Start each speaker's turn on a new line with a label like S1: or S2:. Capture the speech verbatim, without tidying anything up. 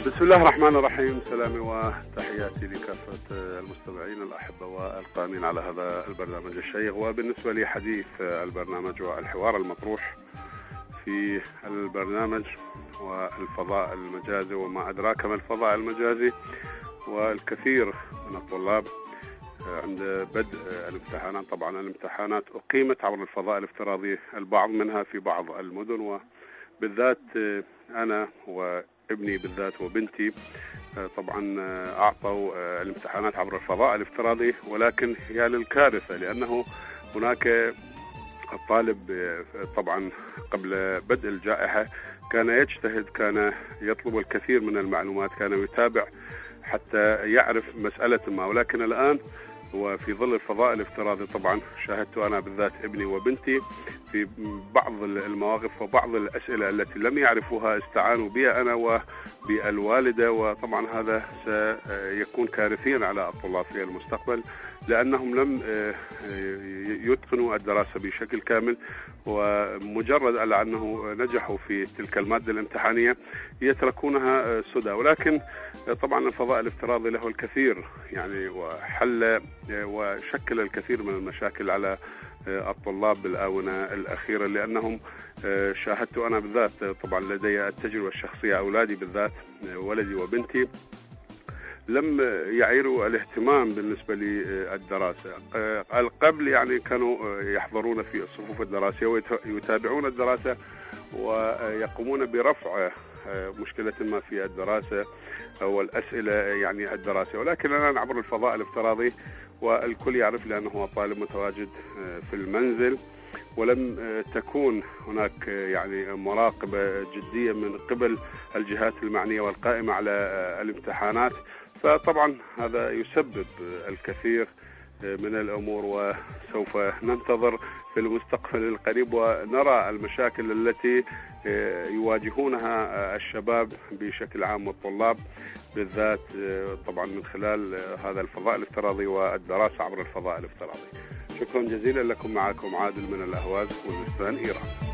S1: بسم الله الرحمن الرحيم. سلامي وتحياتي لكافة المستمعين الأحبة والقائمين على هذا البرنامج الشيق. وبالنسبة لي حديث البرنامج والحوار المطروح في البرنامج والفضاء المجازي وما أدراك ما الفضاء المجازي. والكثير من الطلاب عند بدء الامتحانات، طبعا الامتحانات أقيمت عبر الفضاء الافتراضي، البعض منها في بعض المدن، وبالذات أنا وابني بالذات وبنتي طبعا أعطوا الامتحانات عبر الفضاء الافتراضي. ولكن هي للكارثة، لأنه هناك الطالب طبعا قبل بدء الجائحة كان يجتهد، كان يطلب الكثير من المعلومات، كان يتابع حتى يعرف مسألة ما. ولكن الآن وفي ظل الفضاء الافتراضي طبعا شاهدت أنا بالذات ابني وبنتي في بعض المواقف وبعض الأسئلة التي لم يعرفوها استعانوا بي أنا وبالوالدة، وطبعا هذا سيكون كارثيا على الطلاب في المستقبل، لأنهم لم يتقنوا الدراسة بشكل كامل، ومجرد على أنه نجحوا في تلك المادة الامتحانية يتركونها سدى. ولكن طبعا الفضاء الافتراضي له الكثير يعني وحل وشكل الكثير من المشاكل على الطلاب بالآونة الأخيرة، لأنهم شاهدت أنا بالذات طبعا لدي التجربة الشخصية، أولادي بالذات ولدي وبنتي لم يعيروا الاهتمام بالنسبة للدراسة. قبل يعني كانوا يحضرون في الصفوف الدراسية ويتابعون الدراسة ويقومون برفع مشكلة ما في الدراسة أو الأسئلة يعني الدراسة. ولكن الآن عبر الفضاء الافتراضي والكل يعرف، لأنه طالب متواجد في المنزل، ولم تكون هناك يعني مراقبة جدية من قبل الجهات المعنية والقائمة على الامتحانات. فطبعا هذا يسبب الكثير من الأمور، وسوف ننتظر في المستقبل القريب ونرى المشاكل التي يواجهونها الشباب بشكل عام والطلاب بالذات طبعا من خلال هذا الفضاء الافتراضي والدراسة عبر الفضاء الافتراضي. شكرا جزيلا لكم. معكم عادل من الأهواز، كردستان، إيران.